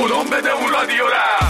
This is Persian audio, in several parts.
اونم بده اون رادیو رفت.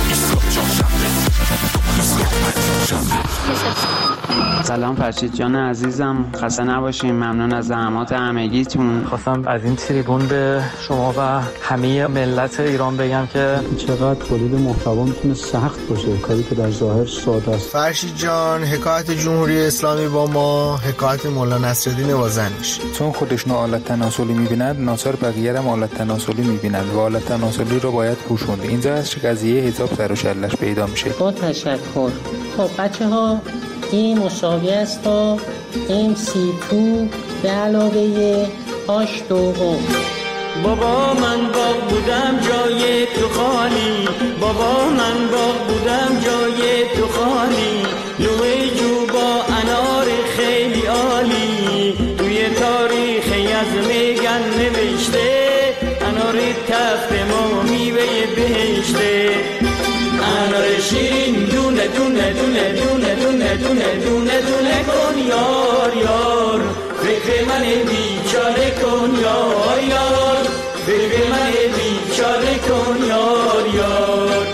سلام فرشید جان عزیزم، خسته نباشین. ممنون از زحمات همگیتون. خواستم از این تریبون به شما و همه ملت ایران بگم که چقدر تولید محتوا میتونه سخت باشه، کاری که در ظاهر ساده است. فرشید جان، حکایت جمهوری اسلامی با ما حکایت مولانا نصرالدین وازنش. چون خودش آلت تناسلی میبیند، ناصر بقیه هم آلت تناسلی میبینند و آلت تناسلی رو باید پوشوند. اینجا از چه قضیه حساب سر و شلش پیدا میشه. با تشکر. خب بچه‌ها، این مساوی است تا MC2 به علاوه H2O. بابا من باغ بودم جای تو خالی، بابا من باغ بودم جای تو خالی، لوی جو با انار خیلی عالی، توی تاریخ از میگن نوشته، انار تفت ما میوه بهشته، انار شیرین دونه دونه دونه دونه دونه دونه دونه دونه کن یار یار، فکر من بیچاره کن یار یار، فکر من بیچاره کن یار یار.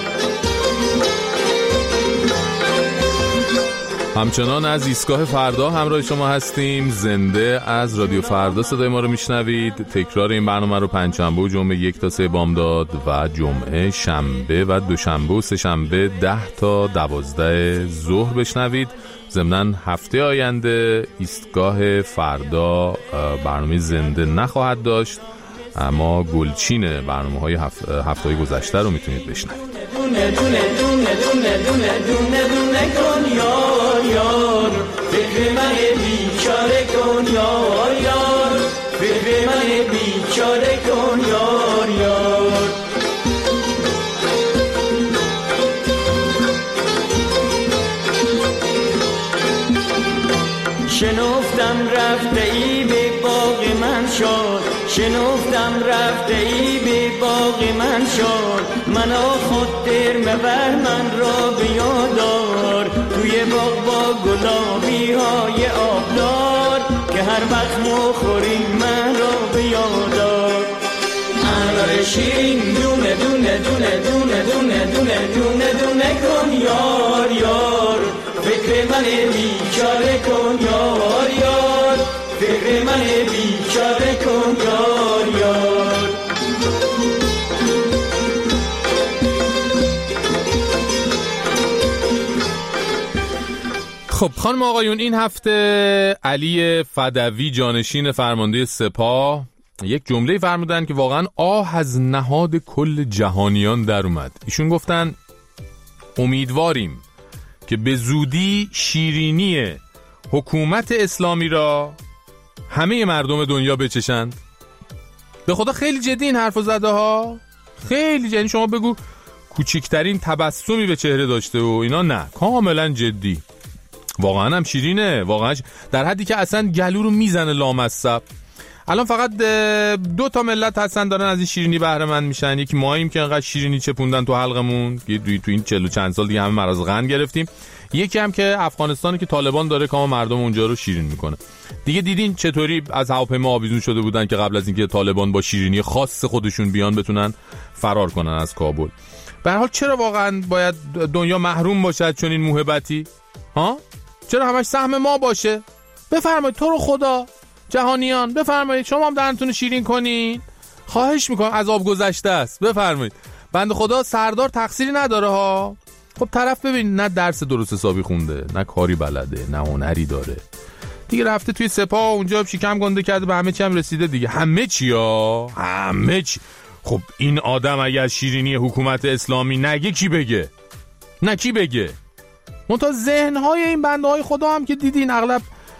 همچنان از ایستگاه فردا همراه شما هستیم. زنده از رادیو فردا صدای ما رو میشنوید. تکرار این برنامه رو پنجشنبه و جمعه 1 تا 3 بامداد و جمعه شنبه و دوشنبه و سه‌شنبه 10 تا 12 ظهر بشنوید. ضمناً هفته آینده ایستگاه فردا برنامه زنده نخواهد داشت، اما گلچین برنامه‌های هفته‌های گذشته رو میتونید بشنوید. دونه دونه دونه دونه دونه دونه دونه کن یار یار، فکر من بیچاره کن یار یار، فکر من بیچاره کن یار یار. شنفتم رفته ای به باغ من شد، شنفتم رفته ای به باغ من شد، منا خود در مبر من را بیادار، توی باغ با گلابی های آبدار، که هر وقت مخوری من را بیادار. انار شیرین دونه دونه دونه دونه دونه دونه دونه دونه کن یار یار، فکر من بیچاره کن یار یار، فکر من بیچاره کن یار یار. خب خانم آقایون، این هفته علی فدوی جانشین فرمانده سپاه یک جمله فرمودن که واقعا آه از نهاد کل جهانیان در اومد. ایشون گفتن امیدواریم که به زودی شیرینی حکومت اسلامی را همه مردم دنیا بچشند. به خدا خیلی جدی این حرفو زده ها، خیلی جدی. شما بگو کوچکترین تبسمی به چهره داشته و اینا، نه، کاملا جدی. واقعا هم شیرینه، واقعا در حدی که اصلا گلو رو میزنه لامصب. الان فقط 2 تا ملت هستن دارن از این شیرینی بهره مند میشن. یکی ماییم که انقدر شیرینی چپوندن تو حلقمون، تو این 40 چند سال دیگه همه مرض قند گرفتیم. یکی هم که افغانستانی که طالبان داره کام مردم اونجا رو شیرین میکنه. دیگه دیدین چطوری از هواپیما آویزون شده بودن که قبل از اینکه طالبان با شیرینی خاص خودشون بیان بتونن فرار کنن از کابل. به هر حال چرا واقعا باید دنیا محروم باشد چون این موهبتی؟ ها؟ چرا همش سهم ما باشه؟ بفرمایید تو رو خدا جهانیان، بفرمایید شما هم دهنتون شیرین کنین، خواهش میکنم، عذاب گذشته است، بفرمایید. بنده خدا سردار تقصیری نداره ها. خب طرف ببین نه درس درست حسابی خونده، نه کاری بلده، نه هنری داره دیگه، رفته توی سپاه اونجا شکم گنده کرده، به همه چی هم رسیده دیگه. همه چی ها، همه چی. خب این آدم اگه از شیرینی حکومت اسلامی نگه کی بگه؟ نه کی بگه؟ منتها ذهنهای این بنده های خدا هم که دیدین اغلب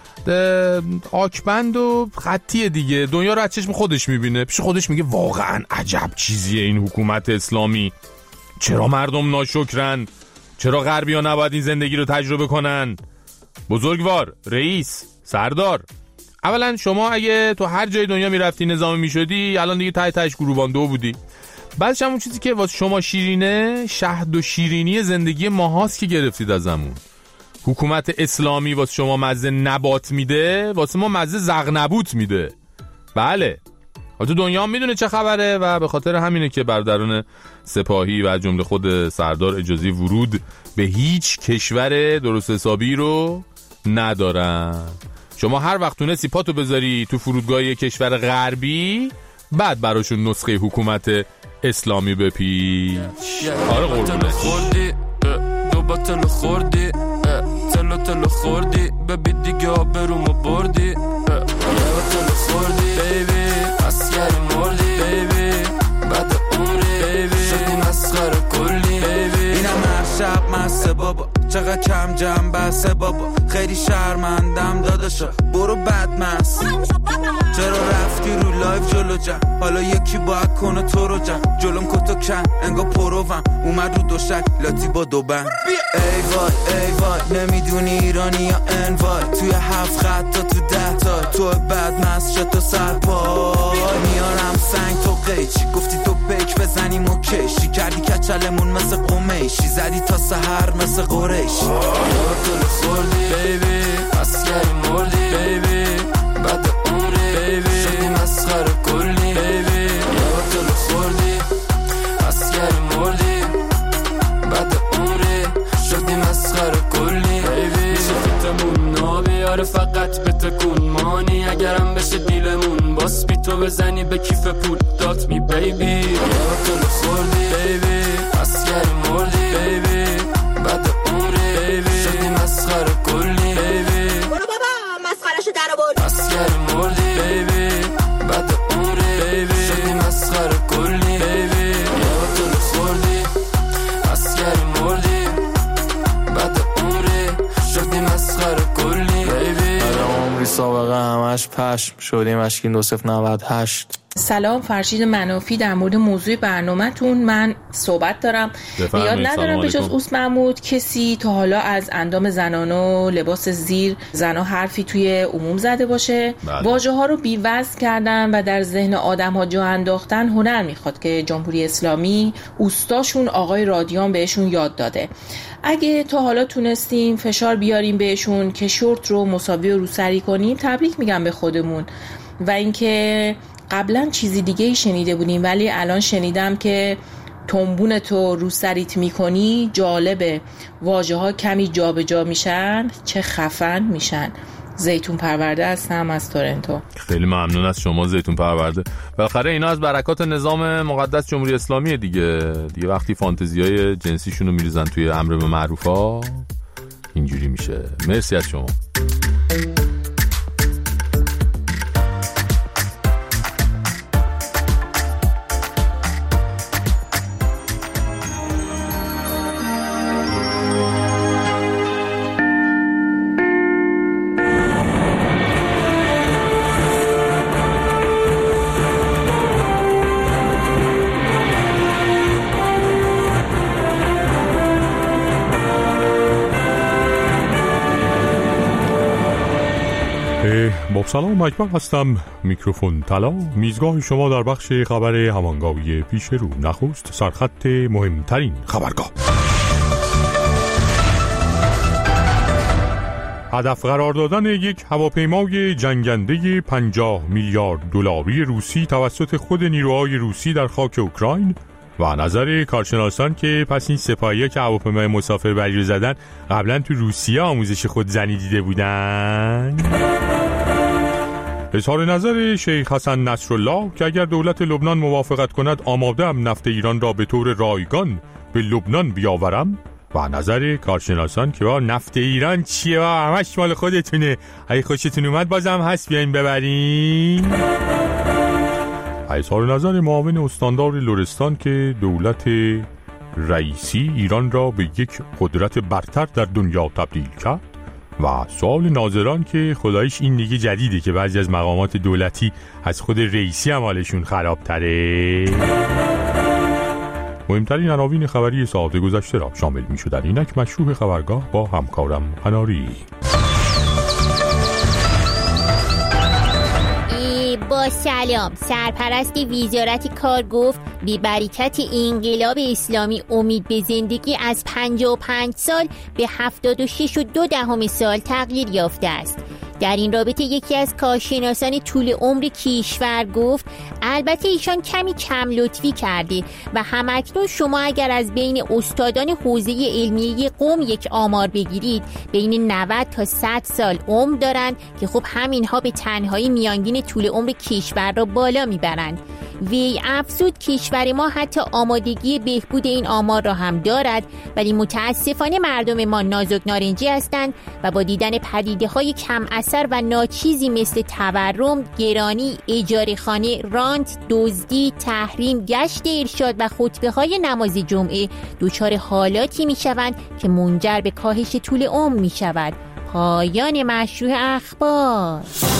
آکبند و خطیه دیگه، دنیا رو از چشم خودش میبینه، پیش خودش میگه واقعا عجب چیزیه این حکومت اسلامی، چرا مردم ناشکرن، چرا غربی ها نباید این زندگی رو تجربه کنن. بزرگوار، رئیس، سردار، اولا شما اگه تو هر جای دنیا میرفتی نظامی میشدی الان دیگه تهش گروبانده بودی. بعدش همون چیزی که واسه شما شیرینه، شهد و شیرینی زندگی ماهاست که گرفتید ازمون. حکومت اسلامی واسه شما مزه نبات میده، واسه ما مزه زغنبوت میده. بله تو دنیا هم میدونه چه خبره و به خاطر همینه که برادران سپاهی و جمله خود سردار اجازه ورود به هیچ کشور درست حسابی رو ندارن. شما هر وقت تونستی پاتو بذاری تو فرودگاه کشور غربی، بعد براشون نسخه حکومت اسلامی بپیچ. آره قربونش. دو باتل خوردی، تلو خوردی، ببی دیگه آبرومو بردی، یه باتل خوردی بیبی، اسیر مردی بیبی، بعد عمری بیبی، شدی مسخره کلی بیبی. اینم هر شب مسته بابا، چقدر کم جمع بسته بابا، خیلی شرمندم داداشا، برو بدمست. چرا رفتی رو لایف جلو جم، حالا یکی باید کنه تو رو جم، جلوم کتو کن انگا پروم، اومد رو دوشک لاتی با دو بند. ای وای نمیدونی ایرانی یا انوای، توی 7 خط تا تو 10 تا، تو بدمست شد تو سرپای، میارم سنگ تو قیچی، گفتی تو بیک بزنیم و کشی، کردی کچلمون مثل قمیشی، زدی تا سحر مثل قریشی. تو خوردی بیبی، اسکری مردی بیبی، بعد عمری بیبی، شدی مسخره کلی بیبی. تو خوردی، اسکری مردی، بعد عمری، شدی مسخره کلی بیبی. میشه فیتمون نابیاره فقط به تکون مانی، اگرم بشه دیلمون باس بی تو بزنی به کیف پول دات می بیبی. تو خوردی بیبی، اسکری مردی بیبی، بعد عمری بیبی، شدی مسخره کلی بیبی. برو بابا مسخرهشو در آورد، اسکری مردی بیبی، بعد عمری بیبی، شدی مسخره کلی بیبی. تو خوردی، اسکری مردی، بعد عمری، شدی مسخره کلی بیبی. بعد عمری سابقه همش پشم شدیم اشکین 2098. سلام، فرشید منافی در مورد موضوع برنامه‌تون من صحبت دارم. یاد ندارم به جز اوس محمود کسی تا حالا از اندام زنان و لباس زیر زنا حرفی توی عموم زده باشه. واژه‌ها رو بی‌وزن کردن و در ذهن آدم‌ها جا انداختن هنر میخواد که جمهوری اسلامی اوستاشون آقای رادیان بهشون یاد داده. اگه تا حالا تونستیم فشار بیاریم بهشون که شورت رو مساوی و روسری کنیم، تبریک میگم به خودمون. و اینکه قبلا چیزی دیگه ای شنیده بودیم ولی الان شنیدم که تنبون تو رو سریت میکنی. جالبه، واژه ها کمی جا به جا میشن، چه خفن میشن. زیتون پرورده هستم از تورنتو. خیلی ممنون از شما زیتون پرورده. بالاخره اینا از برکات نظام مقدس جمهوری اسلامی دیگه وقتی فانتزیای جنسیشون رو میریزن توی امر به معروفا اینجوری میشه. مرسی از شما. سلام، اکبر هستم. میکروفون طلا، میزگاه شما در بخش خبر همانگاوی پیش رو. نخست سرخط مهمترین خبرگاه. هدف قرار دادن یک هواپیمای جنگنده 50 میلیارد دلاری روسی توسط خود نیروهای روسی در خاک اوکراین و نظر کارشناسان که پس این سپاهی‌ها که هواپیمای مسافربری رو زدن قبلا تو روسیه آموزش خودزنی دیده بودن. اظهار نظر شیخ حسن نصرالله که اگر دولت لبنان موافقت کند آماده‌ام نفت ایران را به طور رایگان به لبنان بیاورم. و نظر کارشناسان که نفت ایران چیه و همش مال خودتونه، اگه خوشتون اومد بازم هست بیاین ببرین. اظهار نظر معاون استاندار لرستان که دولت رئیسی ایران را به یک قدرت برتر در دنیا تبدیل کرد. و سوال ناظران که خدایش این دیگه جدیده که بعضی از مقامات دولتی از خود رئیسی هم حالشون خرابتره. مهمترین عناوین خبری ساعت گذشته را شامل می شدن. اینک مشروع خبرگاه با همکارم هناری. با سلام، سرپرست وزارت کار گفت بی برکت انقلاب اسلامی امید به زندگی از 55 سال به 76.2 سال تغییر یافته است. در این رابطه یکی از کارشناسان طول عمر کشور گفت البته ایشان کمی کم لطفی کرده و همکنون شما اگر از بین استادان حوزه علمیه قم یک آمار بگیرید بین 90 تا 100 سال عمر دارند که خب همینها به تنهایی میانگین طول عمر کشور را بالا میبرند. وی افزود کشور ما حتی آمادگی بهبود این آمار را هم دارد، ولی متاسفانه مردم ما نازک نارنجی هستند و با دیدن پدیده‌های کم اثر و ناچیزی مثل تورم، گرانی، اجاره خانه، رانت، دزدی، تحریم، گشت ارشاد و خطبه‌های نماز جمعه دچار حالاتی می‌شوند که منجر به کاهش طول عمر می‌شود. پایان مشروع اخبار.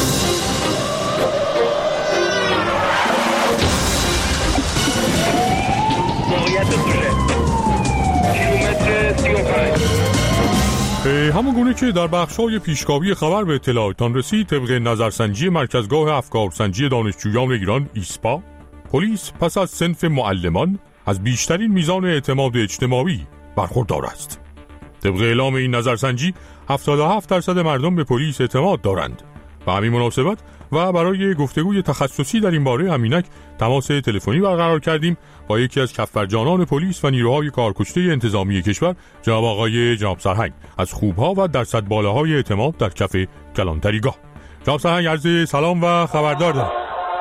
همون گونه که در بخش‌های پیشگامی خبر به اطلاعتان رسید، طبق نظرسنجی مرکزگاه افکارسنجی دانشجویان ایران ایسپا، پلیس پس از صنف معلمان از بیشترین میزان اعتماد اجتماعی برخوردار است. طبق اعلام این نظرسنجی 77% مردم به پلیس اعتماد دارند. به همین مناسبت و برای گفتگوی تخصصی در این باره همینک تماس تلفنی برقرار کردیم با یکی از کف‌برجانان پلیس و نیروهای کارکشته انتظامی کشور، جناب سرهنگ، از خوبها و درصد بالاهای اعتماد در کف کلانتریگاه. جناب سرهنگ عرض سلام و خبردار دارم.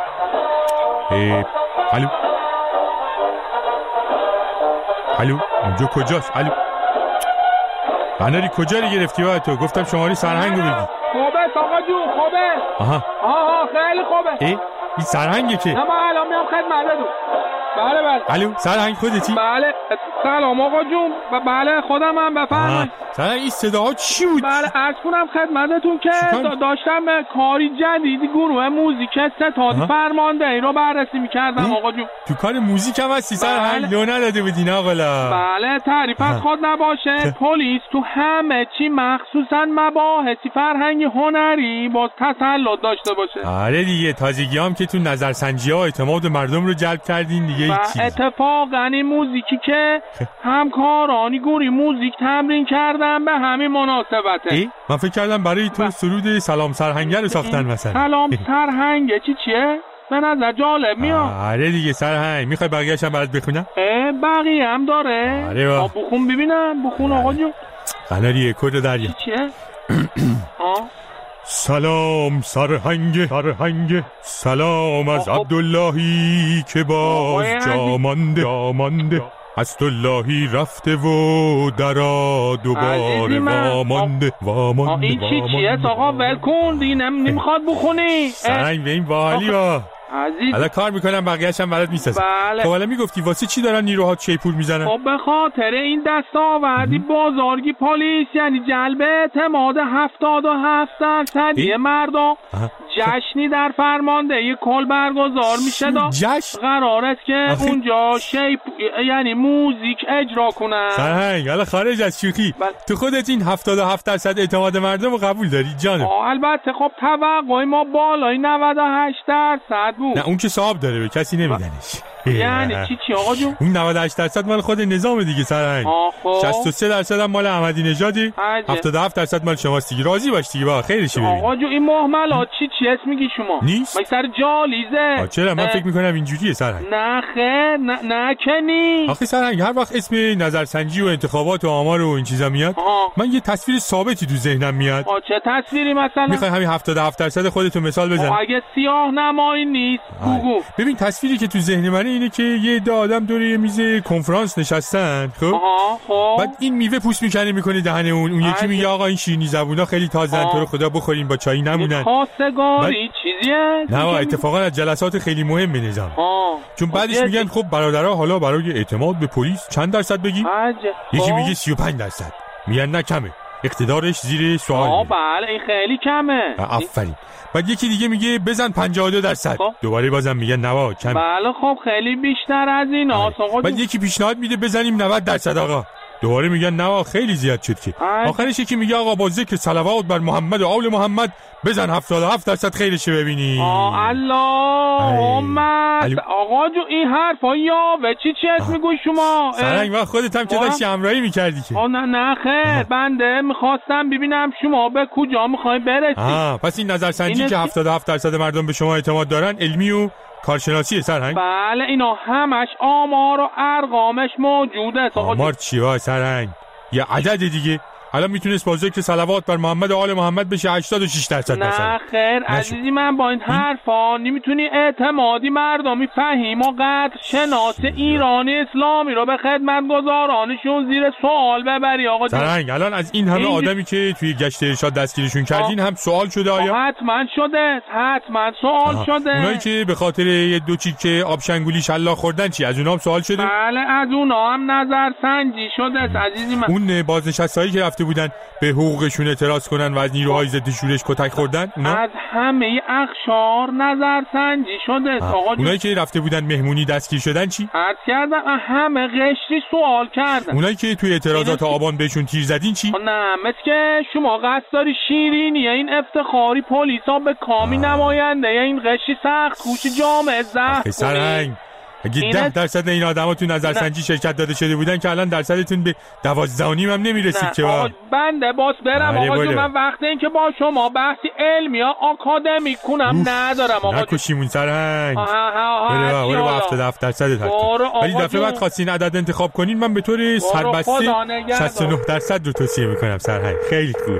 الو اینجا کجاست؟ الو بناری کجا رو گرفتی باید تو؟ گفتم شماره سرهنگ رو بگی. خوبه آقا جون خوبه. آها خیلی خوبه. این سرهنگه که؟ نه من الان میام خدمتتون. بله. الو سرهنگ خودتی؟ بله سلام آقا جون. بله خودمم بفرمایید. سرهنگ این صداها چی بود؟ بله عرض کنم خدمتتون که داشتم کاری جدیدی گروه موزیک ستاد فرماندهی رو بررسی می‌کردم آقا جون. تو کار موزیک هم هستی سرهنگ؟ لو نداده بدین آقا. بله تعریف از خود نباشه. پلیس تو همه چی مخصوصا مباحثی فرهنگی هنری باز تسلط داشته باشه. آره دیگه تازگی هم که تو نظرسنجی‌ها اعتماد مردم رو جلب کردین دیگه. اتفاقا این موزیکی که همکارانی گروه موزیک تمرین کردن به همین مناسبته. من فکر کردم برای تو سرود سلام سرهنگ رو ساختن مثلا. سلام سرهنگ چیه؟ به نظر جالب میاد. آره دیگه سرهنگ میخوای بقیه‌اش هم برات بخونم؟ بقیه هم داره. آره بخون ببینم. بخون آقا جون. قناری کد دریا. چیه؟ سلام سرهنگ سلام از عبداللهی که باز جامانده عبداللهی رفته و درا دوباره وامانده. این چیه آقا ول کن دیگه نمیخواد بخونی. سرهنگ به این باحالی با عزیز حالا کار میکنم بقیه‌اش هم برات میسازم. بله. خب حالا میگفتی واسه چی دارن نیروها شیپور میزنن؟ خب به خاطر این دستاوردی بازارگی پلیس، یعنی جلب اعتماد 77% مردم. جشنی در فرماندهی کل برگزار میشه. جشن قرار است که اونجا یعنی موزیک اجرا کنن. سرهنگ حالا خارج از شوخی تو خودت این 77% اعتماد مردم رو قبول داری جانم؟ البته خب توقع ما بالای 98% بود. نه اون که صاحب داره به کسی نمیدنش. یعنی چی آقا جون؟ اون 98% مال خود نظام دیگه سرهنگ. 63% هم مال احمدی نژادی، 77% مال شماست دیگه. راضی باش دیگه با خیرش ببین. آقا جون این مهملات چی اسم میگی شما؟ نیست؟ مگه سر جالیزه؟ چرا من فکر میکنم اینجوریه سرهنگ. نه خیر نه کنی. آخه سرهنگ هر وقت اسم نظرسنجی و انتخابات و آمار و این چیزا میاد من یه تصویر ثابتی تو ذهنم میاد. چه تصویری مثلا؟ میخوای همین 77% خودتو مثال بزن؟ اگه سیاه نمایی نیست بگو. ببین تصویری که تو ذهن منه اینه که یه عده آدم دور یه میز کنفرانس نشستن. خب بعد این میوه پوست میکنه دهن اون یکی میگه آقا این شیرینی زبونا خیلی تازه‌ن تو رو خدا بخورین با چای نمونن. خواستگاری چیزیه؟ نه اتفاقا از جلسات خیلی مهم نظام. چون بعدش میگن خب برادرها حالا برای اعتماد به پلیس چند درصد بگی؟ یکی میگه 35%. میگن نه کمه. اقتدارش زیر سوال. بله این خیلی کمه. آفرین. بعد یکی دیگه میگه بزن 52%. دوباره بازم میگن نه کمه. بله خب خیلی بیشتر از این آقا. بعد یکی پیشنهاد میده بزنیم 90% آقا. دوباره میگن نه خیلی زیاد شد که. آخرش یکی میگه آقا با ذکر صلوات بر محمد و آل محمد بزن 77% خیرشه ببینی. اللهم آقا جو این حرفا یا و چی میگوی شما؟ سرنگ وقت خودت هم که داشتی همراهی میکردی که. نه خیر بنده میخواستم ببینم شما به کجا میخوای برسی. پس این نظرسنجی که 77% مردم به شما اعتماد دارن علمی و کارشناسیه سرهنگ؟ بله اینا همش آمار و ارقامش موجوده. آمار چیه سرهنگ؟ یه عدد دیگه. الان میتونست با ذکر صلوات بر محمد و آل محمد بشه 86%. نه خیر عزیزی من با این حرفا نمیتونی اعتمادی مردمی فهیم و قدر شناس ایرانی اسلامی رو به خدمت گذارانشون زیر سوال ببری آقا جون. سرهنگ الان از این همه آدمی که توی گشت ارشاد دستگیرشون کردین هم سوال شده آیا؟ حتما شده، حتما سوال شده. اونایی که به خاطر یه دو چیکه آب شنگولی شلاق خوردن چی؟ از اونها هم سوال شده؟ بله از اونها هم نظر سنجی شده عزیزی من. اون بازنشستهایی که رفته بودن به حقوقشون اعتراض کنن و از نیروهای ضد شورش کتک خوردن اونا؟ از همه اقشار نظر سنجی شده آقا. اونایی که رفته بودن مهمونی دستگیر شدن چی؟ عرض کردم همه قشری سوال کردن. اونایی که توی اعتراضات آبان بهشون تیر زدین چی؟ نه مثل که شما قصد داری شیرینی این افتخاری پلیسا به کامی نماینده این قشری سخت کوش جامعه زخم سرنگ اگه 10% این آدما تو نظرسنجی شرکت داده شده بودن که الان درصدتون به 12.5 هم نمیرسید که بنده باز برم آقا جون. من وقت این که با شما بحثی علمی یا آکادمیک کنم ندارم آقا جون. نکشیمون سرنگ. برو با 77% ولی دفعه بعد خواستین عدد انتخاب کنین من به طور سربسته 69% رو توصیه میکنم سرنگ. خیلی خوب.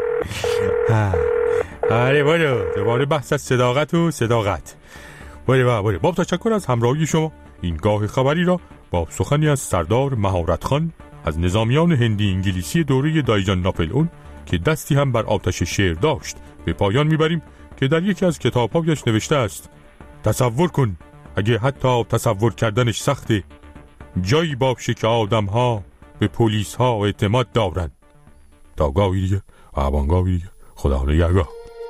برو دوباره بحث از صداقت و صداقت. برو باب تشکر از همراهی شما. این گاه خبری را با سخنی از سردار مهارت خان از نظامیان هندی انگلیسی دوره دایجان ناپلئون که دستی هم بر آتش شعر داشت به پایان میبریم که در یکی از کتاب‌هایش نوشته است: تصور کن اگه حتی تصور کردنش سخته جایی باشه که آدم‌ها به پلیس‌ها اعتماد دارن. تا گاهی دیگه آبانگاهی دیگه خدا نگهدار.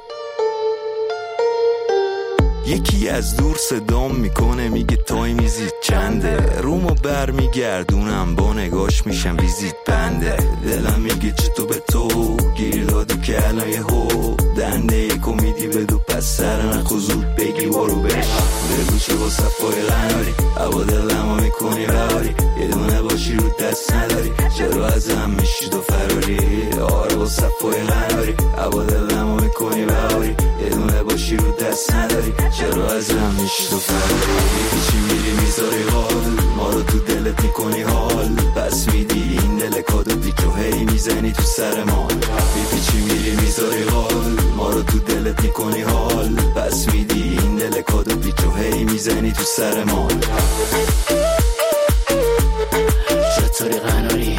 یکی از دور صدام میکنه میگه تایمیزید چنده، رومو بر میگردونم با نگاش میشم ویزیت بنده، دلم میگه چطور به تو گیر دادو که الان یه هو دنده یه کمیدی بدو پس سر نخو زود بگی برو بگو چه با صفای غناری عبا دلمو میکنی بهاری یه دونه باشی رو دست نداری چرا از هم میشی دو فراری آره با صفای غناری عبا دلمو میکنی بهاری یه دونه باشی رو دست نداری چرا از هم میشی دو فراری چی میری میذاری حال ما رو تو دلت میکنی حال پس میدی این دل کادو دیکو هی میزنی تو سر ما چی میری میذاری حال ما رو تو دلت میکنی حال پس میدی این دل کادو دیکو هی میزنی تو سر ما چطوری قناری.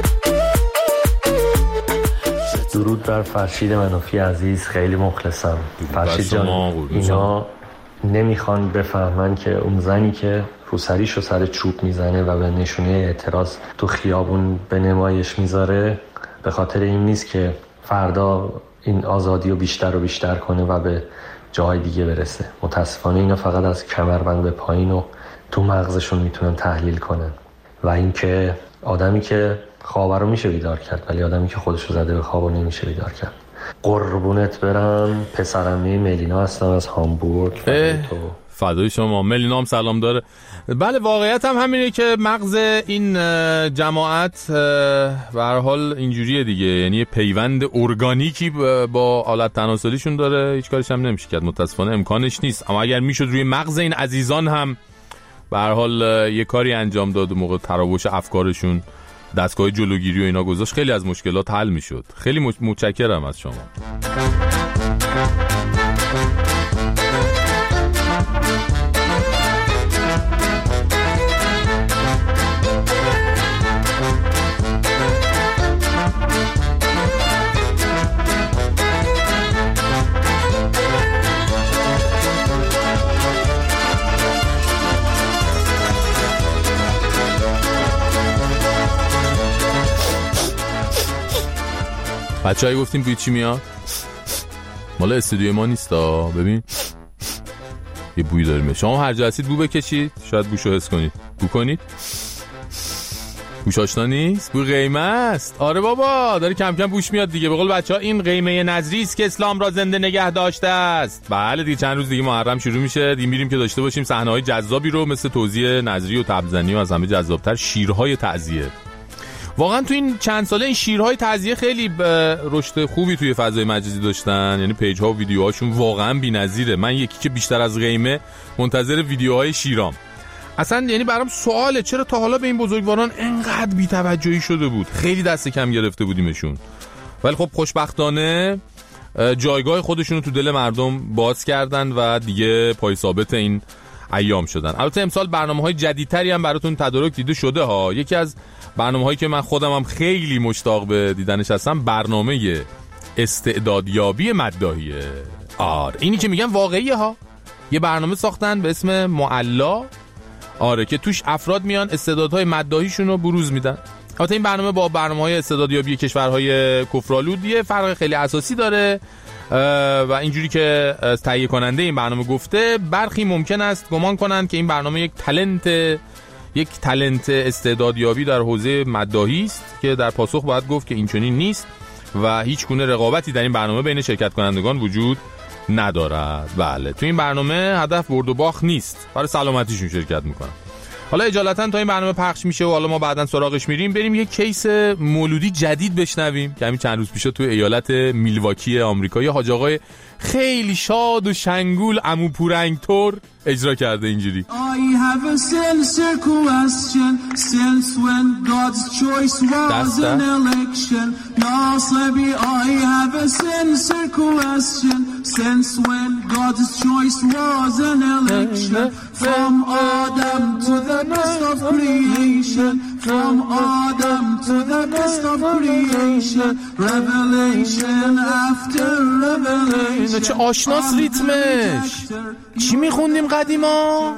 درود بر فرشید منوفی عزیز، خیلی مخلصم. فرشید جان اینا نمیخوان بفهمن که اون زنی که روسریشو سر چوب میزنه و به نشونه اعتراض تو خیابون به نمایش میذاره به خاطر این نیست که فردا این آزادی رو بیشتر و بیشتر کنه و به جای دیگه برسه. متاسفانه اینا فقط از کمربند به پایین و تو مغزشون میتونن تحلیل کنن و اینکه آدمی که خوابه رو میشه بیدار کرد ولی آدمی که خودشو زده به خواب رو نمیشه بیدار کرد. قربونت برم. پسرمه ملینا هستم از هامبورگ. فدای شما. ملینا هم سلام داره. بله واقعیت هم همینه که مغز این جماعت به هر حال اینجوریه دیگه، یعنی پیوند ارگانیکی با آلت تناسلیشون داره، هیچ کارش هم نمیشه کرد، متاسفانه امکانش نیست. اما اگر میشد روی مغز این عزیزان هم به هر حال یه کاری انجام داد و موقع تراوش افکارشون دستگاه جلوگیری و اینا گذاشت خیلی از مشکلات حل میشد. خیلی متشکرم از شما. بچه‌ها گفتیم بوی چی میاد؟ مال استودیوی ما نیستا. ببین یه بوی داریم. شما هر جا هستید بو بکشید، شاید بوشو حس کنید. بو کنید. بوش آشنا نیست؟ بو قیمه است. آره بابا داره کم کم بوش میاد دیگه. به قول بچه‌ها این قیمه نظری است که اسلام را زنده نگه داشته است. بله دیگه چند روز دیگه محرم شروع میشه. دیگه میریم که داشته باشیم صحنه‌های جذابی رو مثل توزیع نظری و تبزنی و از همه جذاب‌تر شیرهای تعزیه. واقعا تو این چند ساله این شیرهای تعزیه خیلی رشد خوبی توی فضای مجازی داشتن. یعنی پیج‌ها و ویدیوهاشون واقعا بی‌نظیره. من یکی که بیشتر از قیمه منتظر ویدیوهای شیرام. اصلا یعنی برام سواله چرا تا حالا به این بزرگواران انقدر بی‌توجهی شده بود. خیلی دست کم گرفته بودیمشون. ولی خب خوشبختانه جایگاه خودشون رو تو دل مردم باز کردن و دیگه پای ثابت این ایام شدن. البته امسال برنامه‌های جدیدتری هم براتون تدارک دیده شده ها. یکی از برنامه‌هایی که من خودم هم خیلی مشتاق به دیدنش هستم برنامه استعدادیابی مداحیه. آره اینی که میگن واقعیه ها. یه برنامه ساختن به اسم معلا. آره که توش افراد میان استعدادهای مداحیشون رو بروز میدن. البته این برنامه با برنامه‌های استعدادیابی کشورهای کفرآلود یه فرق خیلی اساسی داره و اینجوری که تهیه کننده این برنامه گفته برخی ممکن است گمان کنند که این برنامه یک تالنت استعدادیابی در حوزه مداحی است که در پاسخ باید گفت که این چنین نیست و هیچ گونه رقابتی در این برنامه بین شرکت کنندگان وجود ندارد. بله تو این برنامه هدف برد و باخت نیست، برای سلامتیشون شرکت میکنن. حالا اجالتا تا این برنامه پخش میشه و حالا ما بعداً سراغش میریم بریم یک کیس مولودی جدید بشنویم که همین چند روز پیش تو ایالت میلواکی آمریکا یه حاج آقای خیلی شاد و شنگول عمو پورنگ تور اجرا کرده اینجوری. I have a sincere question since when God's choice was an election. Nasabi, I have a sincere question since when God's choice was an election. From Adam to the best of creation, from Adam to the best of creation, revelation after revelation. چه آشناس ریتمش. چی میخوندیم قدیما؟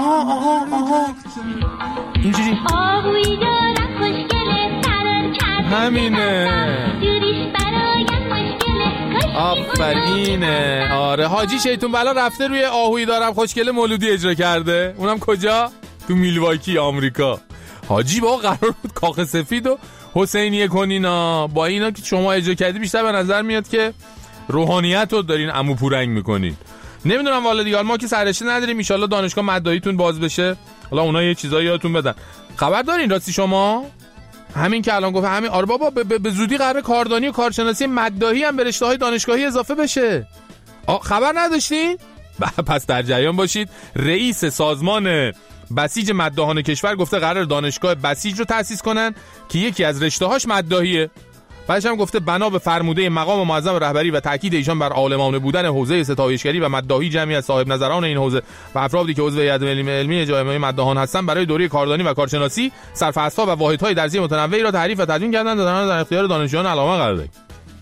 آها اینجوری آهوی دارم خوشگله فرار کرده همینه دوریش برایم مشکله آفرینه. آره حاجی شیطون بلا رفته روی آهوی دارم خوشگله مولودی اجرا کرده. اونم کجا؟ تو میلواکی آمریکا. حاجی با قرار بود کاخ سفید و حسینیه کنینا. با اینا که شما اجرا کردی بیشتر به نظر میاد که روحانیت رو دارین عمو پورنگ میکنین. نمیدونم والا دیگه ما که سررشته نداریم. ان شاءالله دانشگاه مداحیتون باز بشه حالا اونا یه چیزایی یادتون بدن. خبر دارین راستی شما همین که الان گفت همین آره بابا به زودی قراره کاردانی و کارشناسی مداحی هم به رشته‌های دانشگاهی اضافه بشه. خبر نداشتین؟ پس در جریان باشید. رئیس سازمان بسیج مداحان کشور گفته قرار دانشگاه بسیج رو تأسیس کنن که یکی از رشته‌هاش مداحیه. بعدش هم گفته بنا به فرموده مقام معظم رهبری و تاکید ایشان بر عالمانه بودن حوزه ستایشگری و مداحی جمعی از صاحب نظران این حوزه و افرادی که عضو هیئت علمی جامعه مداحان هستند برای دوره کاردانی و کارشناسی صرف اسباب و واحدهای درسی متنوعی را تعریف و تدوین کردند و در اختیار دانشجویان علامه قرار دادند.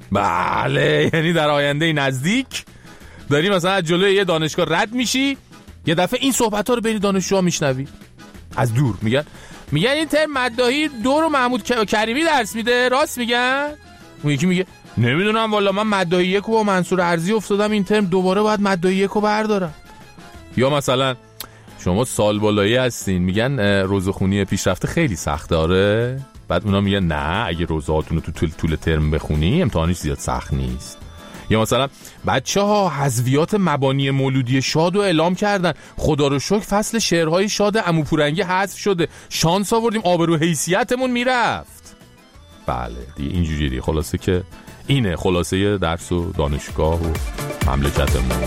بله یعنی در آینده نزدیک داری مثلا از جلوی یه دانشگاه رد میشی یه دفعه این صحبت‌ها رو بین دانشجوها میشنوی از دور. میگن این ترم مداحی دو رو محمود کریمی درس میده. راست میگن؟ اون یکی میگه نمیدونم والا من مداحی یک رو با منصور ارزی افتادم این ترم دوباره باید مداحی یک رو بردارم. یا مثلا شما سال بالایی هستین میگن روزخونی پیشرفته خیلی سخته. آره بعد اونا میگن نه اگه روزهاتون رو تو طول ترم بخونی امتحانش زیاد سخت نیست. یا مثلا بچه‌ها حذویات مبانی مولودی شاد رو اعلام کردن. خدا رو شکر فصل شعرهای شاد عمو پورنگی حذف شده. شانس آوردیم آبرو حیثیتمون میرفت. بله دیگه اینجوری دیگه. خلاصه که اینه خلاصه درس و دانشگاه و مملکتمون.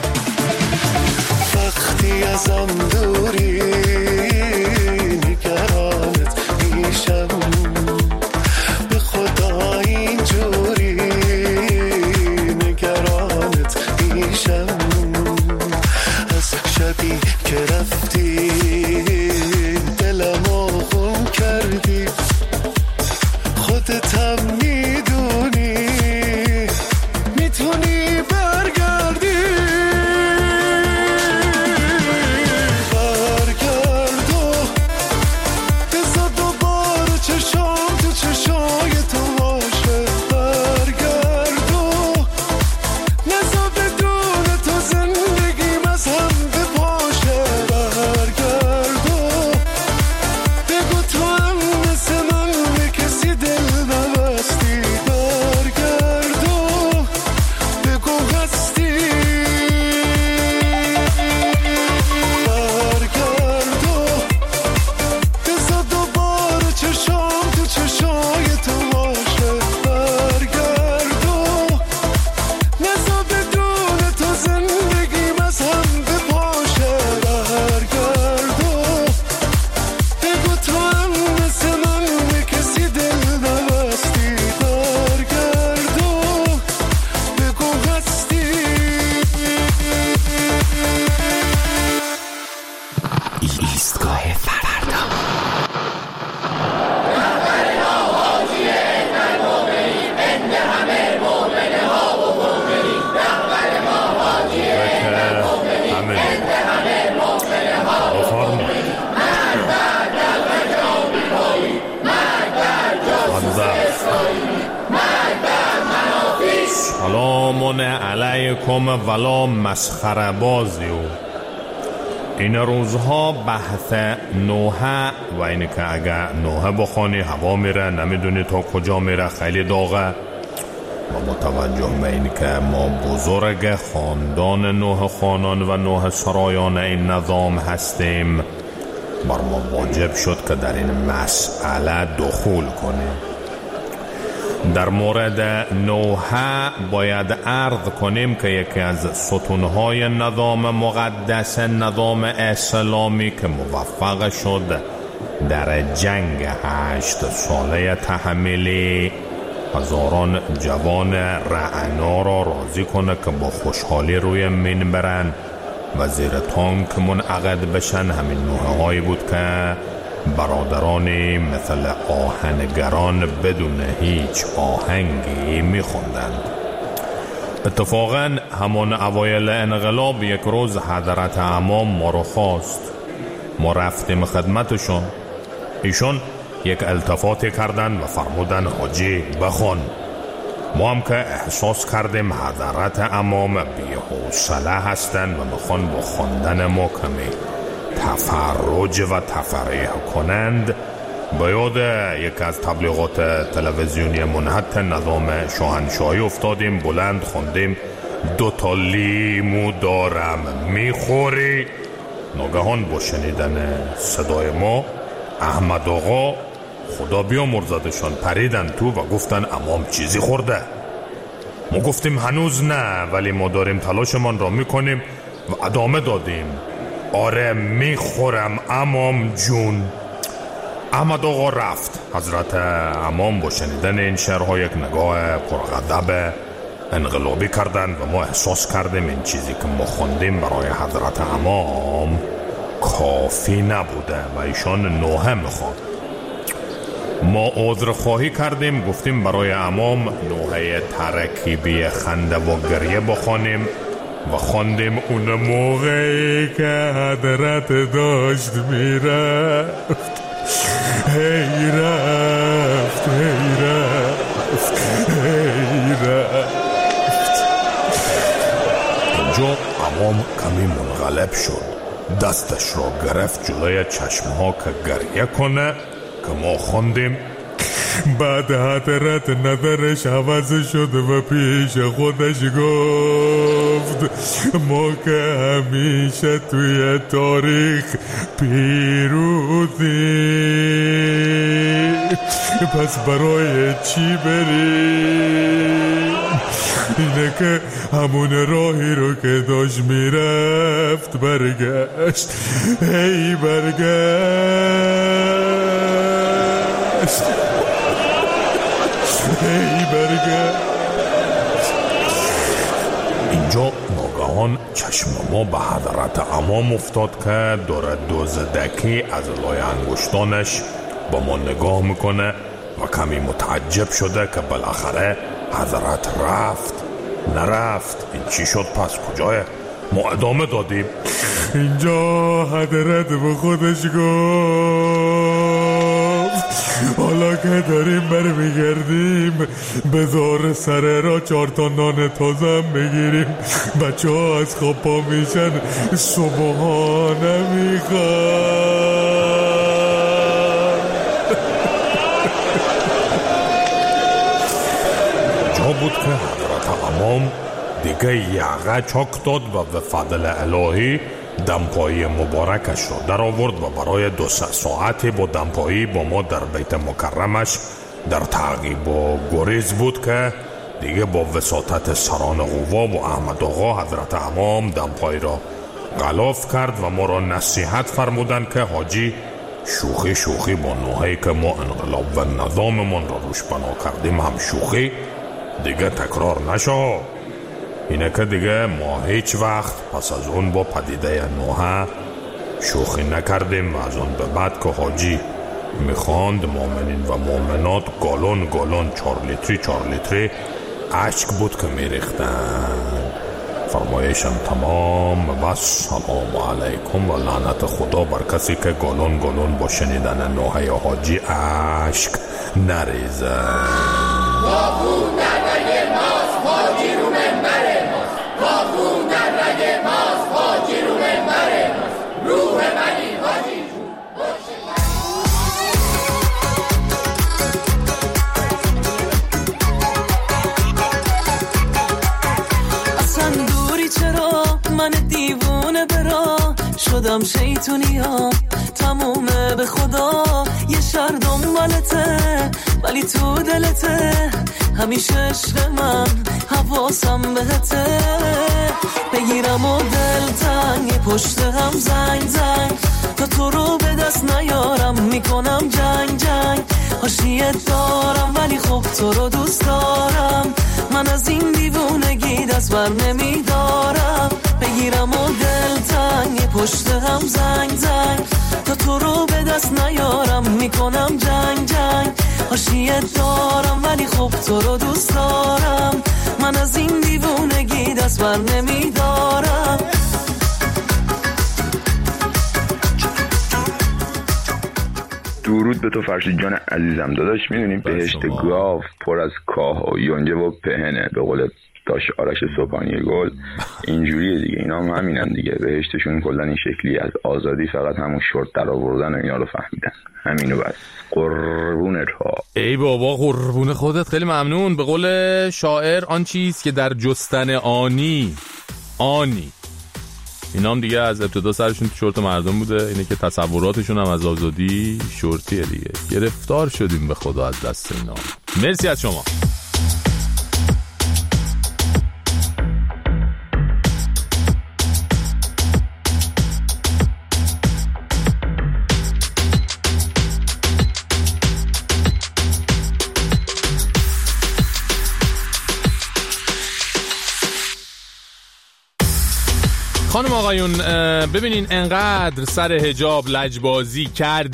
وقتی ازم دوری نگرانت میشم به خدا اینجوری از شبی که رفتی دلمو خون کردی خودت هم میدونی میتونی برگردی فردا. سلام علیکم ولا مسخره بازیو. این روزها بحث نوحه و اینه که اگه نوحه بخوانی هوا میره، نمیدونی تا کجا میره، خیلی داغه. و متوجه به این که ما بزرگ خاندان نوح خانان و نوح سرایان این نظام هستیم، بر ما واجب شد که در این مسئله دخول کنیم. در مورد نوحه باید عرض کنیم که یکی از ستونهای نظام مقدس نظام اسلامی که موفق شد در جنگ 8 ساله تحمیلی هزاران جوان رعنا را راضی کنه که با خوشحالی روی مین برن و زیر تانک منعقد بشن، همین نوحه هایی بود که برادرانی مثل آهنگران بدون هیچ آهنگی میخوندند. اتفاقا همان اوایل انقلاب یک روز حضرت امام ما رو خواست، ما رفتیم خدمتشون. ایشون یک التفاتی کردن و فرمودن حاجی بخون. ما هم که احساس کردیم حضرت امام بی‌حوصله هستن و میخوان با خواندن ما کمی تفرج و تفریح کنند، به یاد یک از تبلیغات تلویزیونی منحط نظام شاهنشاهی افتادیم. بلند خوندیم 2 لیمو دارم میخوری. ناگهان با شنیدن صدای ما احمد آقا خدا بیامرزدشان پریدن تو و گفتن امام چیزی خورده. ما گفتیم هنوز نه، ولی ما داریم تلاشمان را میکنیم و ادامه دادیم. آره میخورم امام جون. احمد آقا رفت. حضرت امام با شنیدن این شعرها یک نگاه پرغضب انقلابی کردن و ما احساس کردیم این چیزی که ما خوندیم برای حضرت امام کافی نبوده و ایشان نوحه میخواد. ما عذر خواهی کردیم، گفتیم برای امام نوحه ترکیبی خنده و گریه بخوانیم و خواندیم اون موقعی که حضرت داشت میرفت، هی رفت هی رفت هی رفت. اینجا امام کمی منقلب شد، دستش را گرفت جلوی چشمها که گریه کنه که ما خوندیم. بعد حضرت نظرش عوض شد و پیش خودش گفت ما که همیشه توی تاریخ پیروزیم، پس برای چی بریم؟ اینه که همون راهی رو که داشت میرفت برگشت، هی برگشت هی برگشت. اینجا ناگهان چشم ما به حضرت امام افتاد که داره 2 زدکی از لای انگشتانش با ما نگاه میکنه و کمی متعجب شده که بالاخره حضرت رفت نرفت، این چی شد پس کجاه؟ ما ادامه دادیم. اینجا حضرت به خودش گفت حالا که داریم برمیگردیم بذار سر را 4 تا نان تازه هم بگیریم، بچه ها از خواب پا میشن صبحانه میخواد. جا بود که حضرت امام دیگه یقه چاک داد و به فضل الهی دمپایی مبارکش رو در آورد و برای 2 ساعتی با دمپایی با ما در بیت مکرمش در تعقیب و گریز بود که دیگه با وساطت سران قوا و احمد آقا حضرت امام دمپایی را غلاف کرد و ما را نصیحت فرمودن که حاجی شوخی با نوحه‌ای که ما انقلاب و نظاممون را روش بنا کردیم هم شوخی دیگه تکرار نشو. اینه که دیگه ما هیچ وقت پس از اون با پدیده نوحه شوخی نکردیم. از اون به بعد که حاجی میخواند مؤمنین و مؤمنات گالون 4 لیتری اشک بود که میریختن. فرمایشم تمام و سلام علیکم و لعنت خدا بر کسی که گالون با شنیدن نوحه حاجی اشک نریزه. باخون در رگ ماست حاجی رو منبر ماست. باخون در رگ ماست حاجی رو منبر ماست. روح منی حاجی جون اصلا دوری چرا من دیوونه برا شدم شیطونی ها تمومه به خدا یه شهر دنبالته ولی تو دلته همیشه عشق من حواسم بهته بگیرم و دل تنگ پشت هم زنگ تا تو رو به دست نیارم میکنم جنگ حاشیت دارم ولی خب تو رو دوست دارم من از این دیوونگی دست بر نمیدارم بگیرم و دل تنگ پشت هم زنگ تا تو رو به دست نیارم میکنم جنگ حاشیت دارم ولی خب تو رو دوست دارم من از این دیوونگی دست بر نمیدارم. درود به تو فرشید جان عزیزم داداش. میدونی بهشت گاو پر از کاه و یونجه و پهنه به قول داش آرش صبحانی گل اینجوریه دیگه. اینا هم همینن دیگه. بهشتشون کلا این شکلی از آزادی فقط همون شورت در آوردن و اینا رو فهمیدن. همینو بس. قربونت ها. ای بابا قربون خودت. خیلی ممنون. به قول شاعر آن چیز که در جستن آنی اینا هم دیگه از ابتدا سرشون تو شورت مردم بوده. اینه که تصوراتشون هم از آزادی شورتیه دیگه. گرفتار شدیم به خدا از دست اینا. مرسی از شما. خانم آقایون ببینین انقدر سر حجاب لجبازی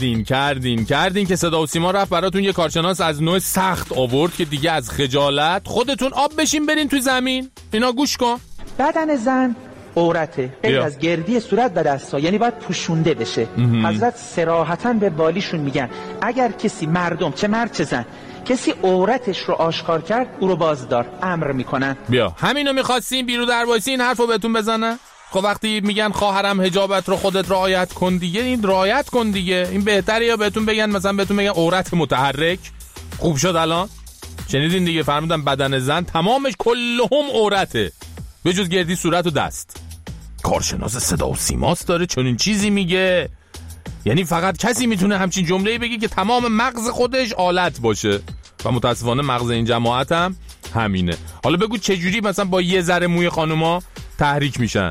کردین که صدا و سیما رفت براتون یه کارشناس از نوع سخت آورد که دیگه از خجالت خودتون آب بشین برین تو زمین. اینا گوش کن. بدن زن عورته غیر از گردی صورت و دستا، یعنی باید پوشونده بشه. حضرت صراحتاً به والیشون میگن اگر کسی مردم چه مرد چه زن کسی عورتش رو آشکار کرد او رو بازدار امر میکنن. بیا همینو میخواستین بیرو در وایسی این حرفو بهتون بزنه. خب وقتی میگن خواهرم حجابت رو خودت رعایت کن دیگه، این رعایت کن دیگه. این بهتره یا بهتون بگن مثلا بهتون بگن عورت متحرک؟ خوب شد الان شنیدین دیگه. فرمودن بدن زن تمامش کلهم عورته به جز گردی صورت و دست. کارشناس صدا و سیماست داره چنین چیزی میگه. یعنی فقط کسی میتونه همچین جمله‌ای بگه که تمام مغز خودش آلت باشه و متاسفانه مغز این جماعت هم همینه. حالا بگو چجوری مثلا با یه ذره موی خانوما تحریک میشن؟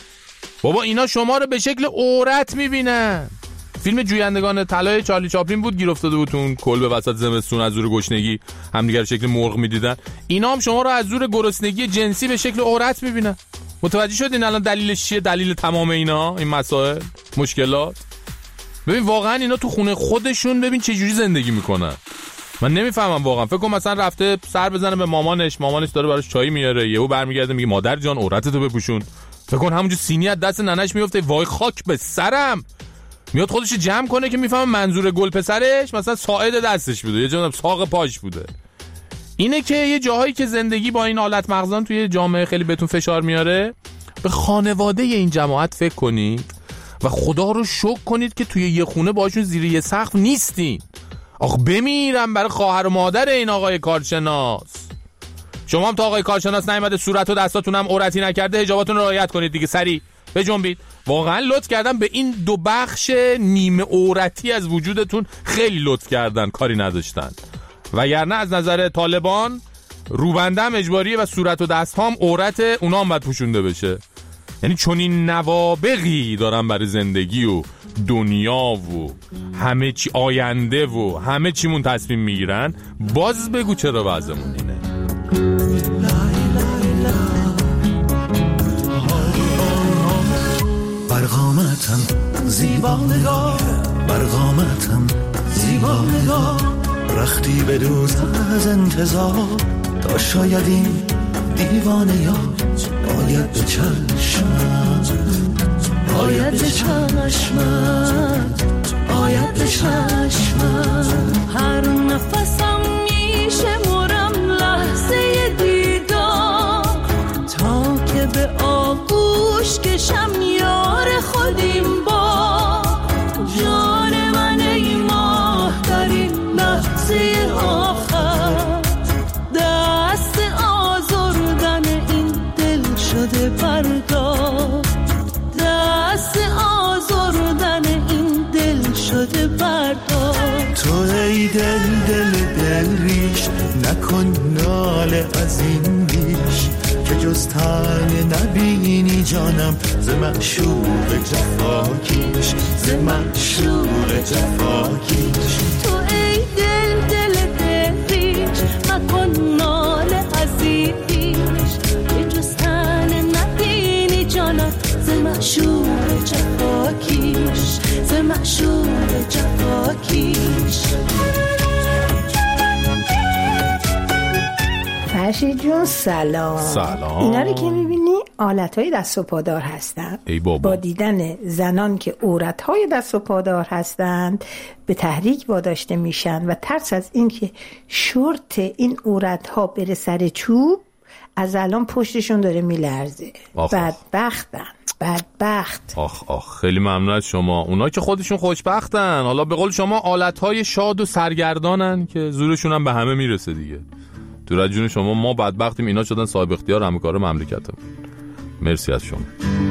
بابا اینا شما رو به شکل عورت میبینن. فیلم جویندگان طلای چارلی چاپلین بود، گیر افتاده بود اون کلبه وسط زمستون از زور گشنگی همدیگه رو شکل مرغ میدیدن. اینا هم شما رو از زور گرسنگی جنسی به شکل عورت میبینن. متوجه شدین الان دلیلش چیه؟ دلیل تمام اینا این مسائل مشکلات. ببین واقعا اینا تو خونه خودشون ببین چه جوری زندگی میکنن. من نمیفهمم واقعا. فکر کنم مثلا رفته سر بزنه به مامانش داره براش چای میاره، یهو برمیگرده میگه مادر جان عورتتو بپوشون. فکر کن همونجا سینی از دست ننش میفته، وای خاک به سرم. میاد خودش جمع کنه که میفهمه منظور گل پسرش مثلا ساعد دستش بوده، یه جا ساق پاش بوده. اینه که یه جاهایی که زندگی با این حالت مغزان توی جامعه خیلی بهتون فشار میاره، به خانواده این جماعت فکر کنید و خدا رو شکر کنید که توی یه خونه باشون زیر یه سقف نیستین. آخ بمیرم برای خواهر و مادر این آقای کارشناس. شما هم تا آقای کارشناس نیامده صورت و دستاتون هم عورتی نکرده حجاباتون رو رعایت کنید دیگه. سری بجنبید. واقعا لطف کردن به این دو بخش نیمه عورتی از وجودتون، خیلی لطف کردن، کاری نداشتن. وگرنه از نظر طالبان روبنده هم اجباریه و صورت و دست هم عورت اونا هم باید پوشونده بشه. یعنی چون این نوابغی دارن برای زندگی و دنیا و همه چی آینده و همه چیمون تصمیم میگیرن، باز بگو چرا وضعمون اینه. برقامتم زیبا نگاه، بر قامتم زیبا نگاه، رختی بدوز از انتظار تا شاید این دیوانه یا باید به چشمت، باید به چشمت، باید به چشمت. هر نفسم میشمرم لحظه دیدار تا که به آغوش کشم یار خودیم با جان من ای ماه در این لحظه آخر. دست آزردن این دل شده بردار، دست آزردن این دل شده بردار. تو ای دل دل دل ریش نکن ناله از این بیش که جز تنه نبینی جانم ز معشوق جفاکیش، ز معشوق جفاکیش. تو ای دل دل دل ریش نکن ناله از این بیش که جز تنه نبینی جانم ز معشوق جفاکیش، ز معشوق جفاکیش. فرشید جون سلام. سلام. اینا رو که میبینی آلتهای دست و پادار هستن. ای بابا. با دیدن زنان که عورتهای دست و پادار هستند به تحریک واداشته میشن و ترس از اینکه شورت این عورتها بره سر چوب از الان پشتشون داره میلرزه. بدبختن، بدبخت. آخ خیلی ممنون از شما. اونا که خودشون خوشبختن، حالا به قول شما آلتهای شاد و سرگردانن که زورشون هم به همه میرسه دیگه. دور از جون شما، ما بدبختیم اینا شدن صاحب اختیار همه کار مملکتمون. مرسی از شما.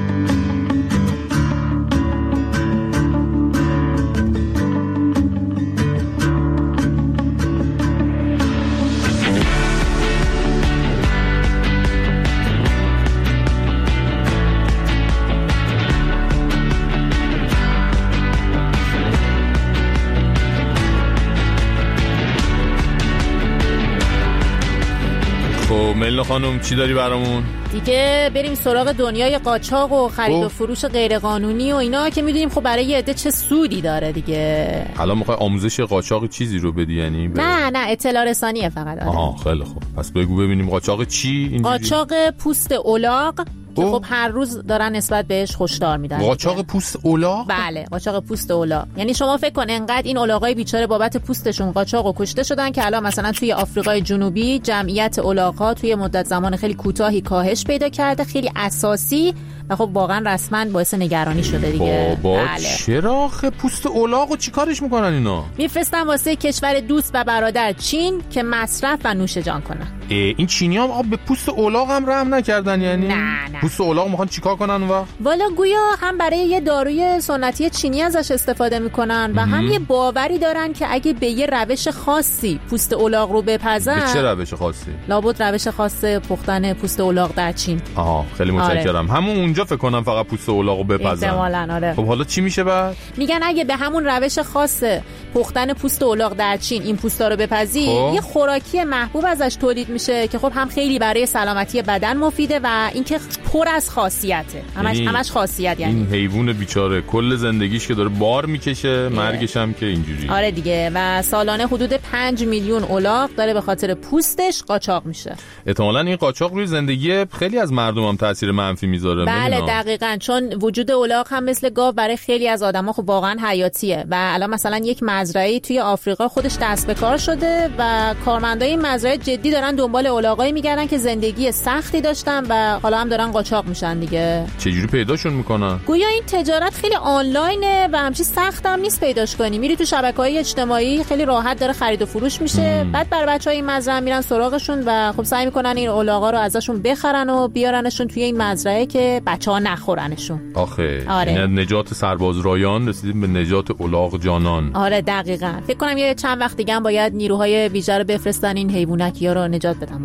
ملینا خانم چی داری برامون؟ دیگه بریم سراغ دنیای قاچاق و خرید و فروش غیرقانونی و اینا که میدونیم خب برای یه عده چه سودی داره دیگه. الان میخوای آموزش قاچاق چیزی رو بدی یعنی؟ نه اطلاع رسانیه فقط. آها خیلی خوب. پس بگو ببینیم قاچاق چی اینجوری؟ قاچاق پوست الاغ که خب هر روز دارن نسبت بهش هشدار میدن. قاچاق پوست الاغ؟ بله قاچاق پوست الاغ. یعنی شما فکر کن انقدر این الاغای بیچاره بابت پوستشون قاچاق و کشته شدن که الان مثلا توی آفریقای جنوبی جمعیت الاغ‌ها توی مدت زمان خیلی کوتاهی کاهش پیدا کرده، خیلی اساسی و خب واقعا رسما باعث نگرانی شده دیگه. بابا چرا پوست الاغو چیکارش میکنن اینا؟ میفرستن واسه کشور دوست و برادر چین که مصرف و نوش جان کنن. این چینی‌ها آب به پوست الاغ هم رحم نکردن یعنی؟ نه. پوست الاغ میخوان چیکار کنن و؟ والا گویا هم برای یه داروی سنتی چینی ازش استفاده میکنن و هم یه باوری دارن که اگه به یه روش خاصی پوست الاغ رو بپزن. به چه روش خاصی؟ لابد روش خاص پختن پوست الاغ در چین. خیلی متشکرم. همون اونجا فکر کنم فقط پوست الاغ رو بپزن. احتمالاً آره. خب حالا چی میشه بعد؟ میگن اگه به همون روش خاص پختن پوست الاغ در چین این پوستا رو بپزی یه خوراکی محبوب ازش تولید میشه که خب هم خیلی برای سلامتی بدن مفیده و اینکه پر از خاصیته. همش خاصیت یعنی. این حیوان بیچاره کل زندگیش که داره بار میکشه، مرگش هم که اینجوری. آره دیگه. و سالانه حدود 5 میلیون الاغ داره به خاطر پوستش قاچاق میشه. احتمالاً این قاچاق روی زندگی خیلی از مردم هم تاثیر منفی میذاره. بله دقیقاً، چون وجود الاغ هم مثل گاو برای خیلی از آدما خب واقعا حیاتیه و الان مثلا یک مزرعه توی آفریقا خودش دست به کار شده و کارمندای این مزرعه جدی دارن دنبال الاغایی میگردن که زندگی سختی داشتن و حالا هم دارن قاچاق میشن دیگه. چجوری پیداشون میکنن؟ گویا این تجارت خیلی آنلاینه و همچین سخت هم نیست پیداش کنی. میری تو شبکه‌های اجتماعی خیلی راحت داره خرید و فروش میشه. بعد بر بچهای این مزرعه میرن سراغشون و خب سعی میکنن این الاغا رو ازشون بخرن و بیارنشون توی این مزرعه که بچه‌ها نخورنشون. آخه آره. این نجات سرباز رایان رسیدیم به نجات الاغ جانان. آره دقیقاً. فکر کنم یه چند وقت دیگه هم باید نیروهای ویژه رو بفرستن این حیوانکیا رو نجات بدن.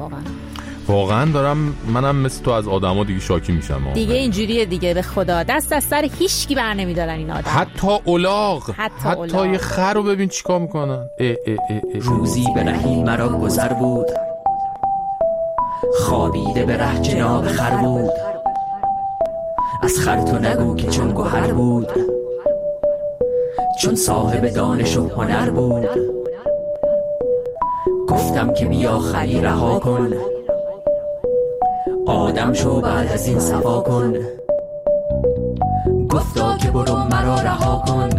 واقعا دارم منم مثل تو از آدما دیگه شاکی میشم. دیگه اینجوریه دیگه، به خدا دست از سر هیچکی بر نمیدارن این آدم. حتی الاغ، حتی یه خر رو ببین چیکار میکنن. روزی به رهی مرا گذر بود، خوابیده به ره جناب خر بود. از خر تو نگو که چون گوهر بود، چون صاحب دانش و هنر بود. گفتم که بیا خری رها کن، آدم شو بعد از این صفا کن. گفتا که برو مرا رها کن،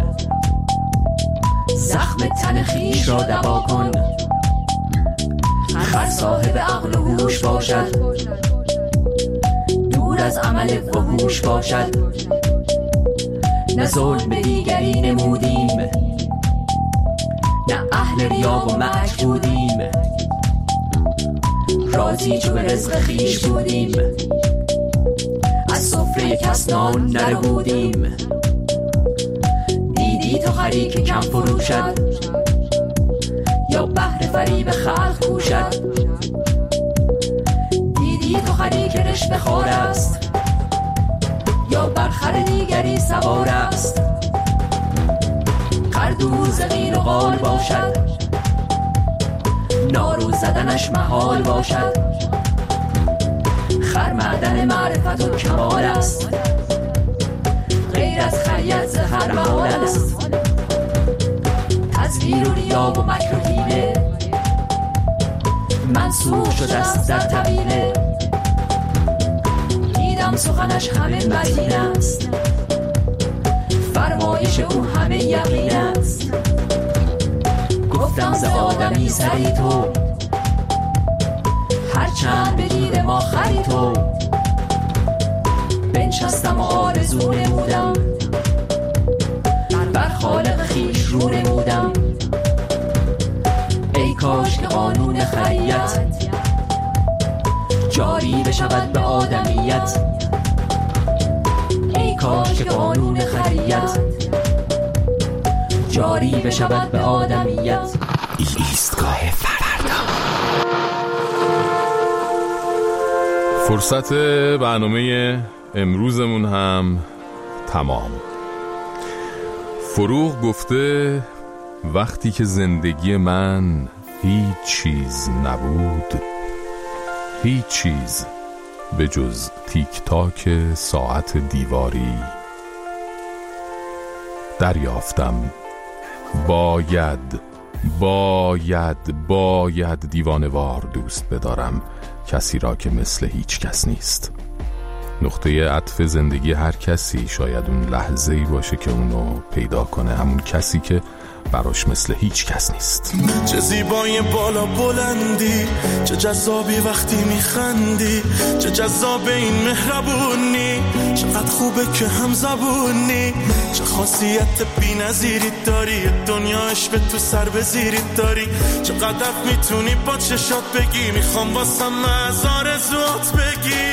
زخم تن خویش را دوا کن. خر صاحب عقل و هوش باشد، دور از عمل فحوش باشد. نه ظلم به دیگری نمودیم، نه اهل ریا و مکر بودیم. راضی چو به رزق خویش بودیم، از سفره کس نان نربودیم. دیدی تو خری که کم فروشد، یا بهر فریب خلق کوشد. دیدی تو خری که رشوه خوار است، یا بر خر دیگری سوار است. خر دوز غیر و غال باشد، نارو زدنش محال باشد. خر معدن معرفت و کمال است، غیر از خریت ز خر محال است. تزویر و ریا و مکر و حیله، منسوخ شده است در طویله. دیدم سخنش همه متین است، فرمایش او همه یقین است. گفتم ز آدمی سری تو، هرچند به دید ما خری تو. بنشستم و آرزو نمودم، بر خالق خویش رو نمودم. ای کاش که قانون خریت جاری بشود به آدمیت. ای کاش که قانون خریت جاری بشود به آدمیت. ایستگاه فردا. فرصت برنامه امروزمون هم تمام. فروغ گفته وقتی که زندگی من هیچ چیز نبود، هیچ چیز به جز تیک تاک ساعت دیواری، دریافتم باید دیوانه‌وار دوست بدارم کسی را که مثل هیچ کس نیست. نقطه عطف زندگی هر کسی شاید اون لحظه‌ای باشه که اونو پیدا کنه، همون کسی که براش مثل هیچ کس نیست. چه زیبای بالا بلندی، چه جذابی وقتی میخندی، چه جذاب این مهربونی، چقدر خوبه که هم زبونی، چه خاصیت بی نظیری داری، دنیاش به تو سر بزیری داری، چقدر میتونی با چشات بگی، میخوام واسم از آرزوات بگی.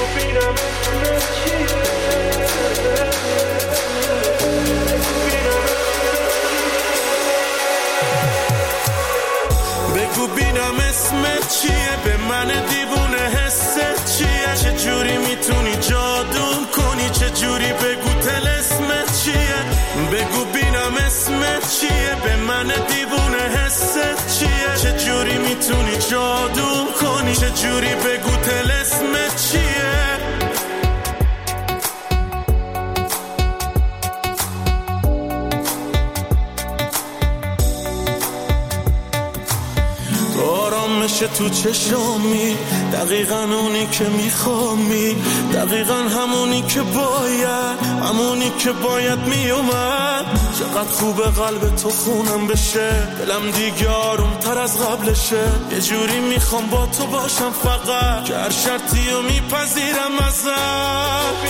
بگو بینم اسمت چیه، به من دیوونه حست چیه، چه جوری میتونی جادوم کنی، چه جوری بگو طلسمت چیه. بگو بینم اسمت چیه، به من دیوونه حست چیه، چه جوری میتونی جادوم کنی، چه جوری بگو طلسمت چیه. تو چشامی دقیقاً اونی که میخوامی، دقیقاً همونی که باید میومد. چقدر خوبه قلب تو خونم بشه، دلم دیگه آروم تر از قبلشه. یه جوری میخوام با تو باشم فقط، که هر شرطی رو میپذیرم ازت.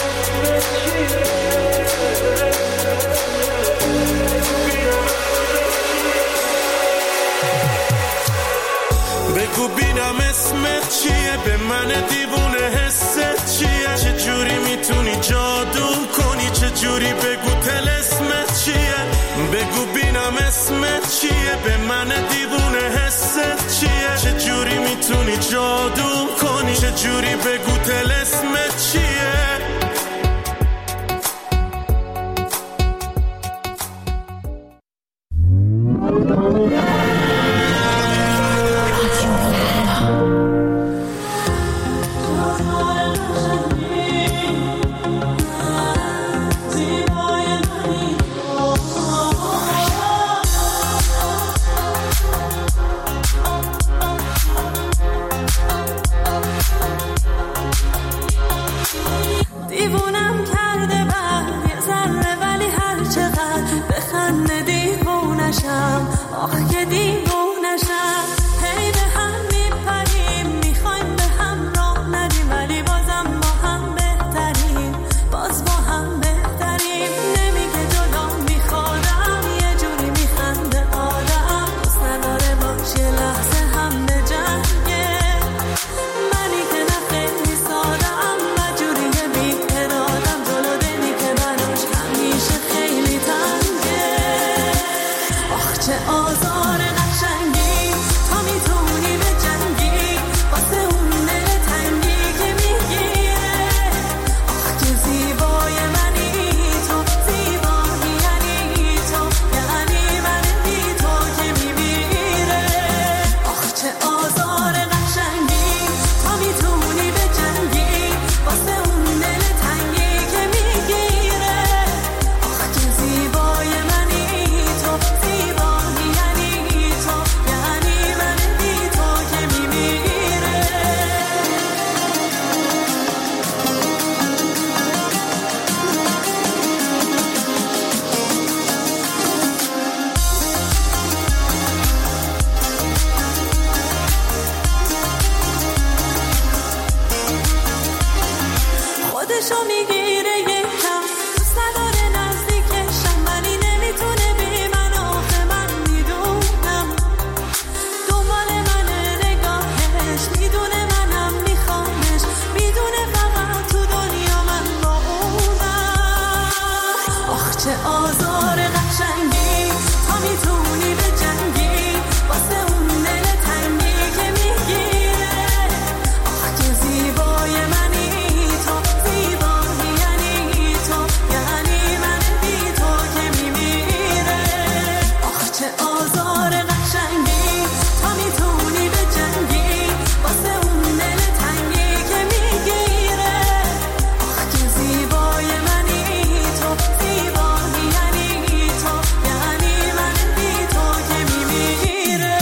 بگو بینم اسمت چیه، به من دیوونه حست چیه، چه جوری میتونی جادوم کنی، چه جوری بگو طلسمت چیه. بگو بینم اسمت چیه، به من دیوونه حست چیه، چه جوری میتونی جادوم کنی، چه جوری بگو طلسمت چیه. چه آزار قشنگی تا میتونی به جنگی واسه اون دل تنگی که میگیره آخ که زیبای منی تو زیبایی یعنی تو یعنی من بی تو که میمیره آخ چه آزار قشنگی تا میتونی به جنگی واسه اون دل تنگی که میگیره آخ که زیبای منی تو زیبایی یعنی تو یعنی من بی تو که میمیره خودشو میگیره یکم دوست نداره نزدیکشم ولی نمیتونه بی من آخه من میدونم دنبال منه نگاهش میدونه منم میخوامش میدونه فقط تو دنیا من با اونم آخ چه آزار قشنگی تا میتونی به جنگی واسه اون دل تنگی که میگیره آخ که زیبای منی تو زیبایی یعنی تو یعنی من بی تو که میمیره آخ چه آزار قشنگی تا میتونی به جنگی واسه اون دل تنگی که میگیره آخ که زیبای منی تو زیبایی یعنی تو یعنی من بی تو که میمیره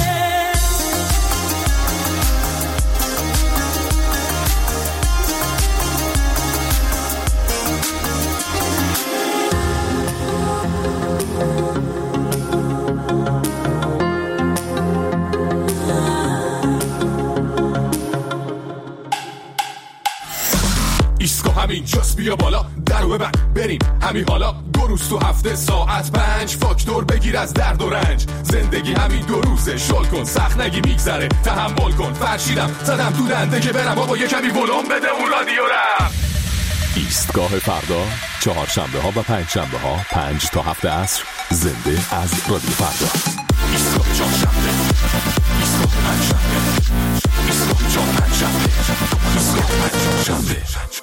ایسکو همین جاست بیا بالا درو ببند بریم همین حالا 2 روز تو هفته ساعت 5 فاکتور بگیر از درد و رنج زندگی همین 2 روزه شل کن سخت نگی میگذره تحمل کن فرشیدم زدم تو دنده که برم بابا یه کمی ولوم بده اون رادیو رم ایستگاه فردا چهارشنبه ها و پنجشنبه ها 5 تا 7 عصر زنده از رادیو فردا. ایستگاه چهارشنبه ایستگاه پنجشنبه ایستگاه چهارشنبه ایستگاه پنجشنبه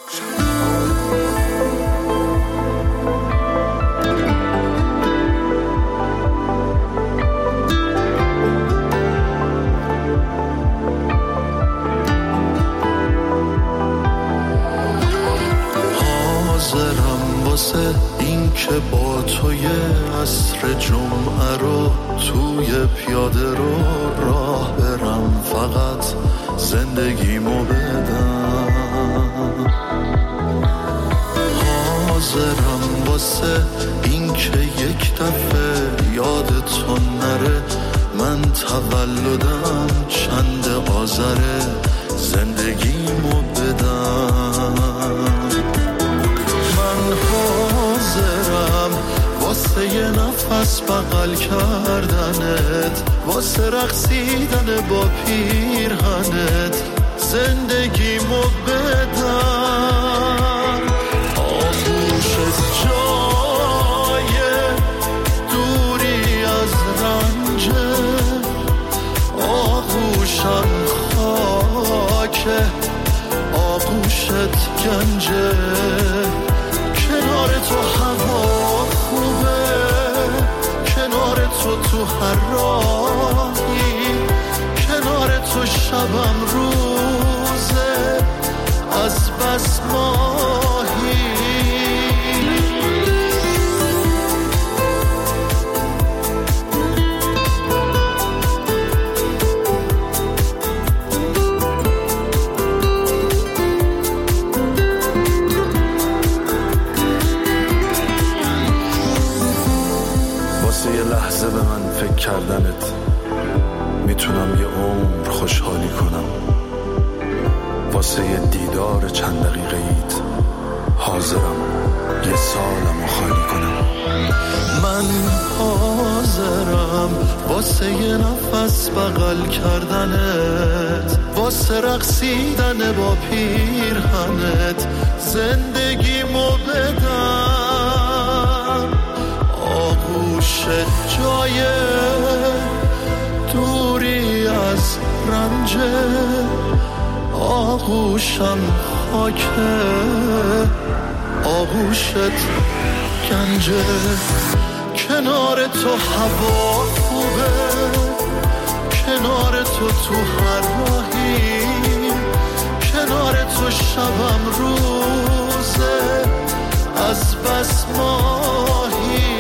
حاضرم واسه این که با توی عصر جمعه رو توی پیاده رو راه برم فقط زندگیمو بدم حاضرم واسه این که یک دفعه یادتون نره من تولدم چند آذره زندگیمو بدم حاضرم واسه یه نفس بغل کردنت واسه رقصیدن با پیرهنت زندگیمو بدم آغوش جای دوری از رنجه آغوشم خاکه آغوشت گنجه کنار تو هوا خوبه کنار تو هر راهی کنار تو شبم روزه از بس ماهی یه لحظه به من فکر کردنت میتونم یه عمر خوشحالی کنم واسه یه دیدار چند دقیقه ایت حاضرم یه سالمو خالی کنم من حاضرم واسه یه نفس بغل کردنت واسه رقصیدن با پیرهنت زندگیمو بدم آغوش آغوش جای دوری از رنج آغوشم خاکه آغوشت گنجه کنار تو هوا خوبه کنار تو هر راهی کنار تو شبم روزه از بس ماهی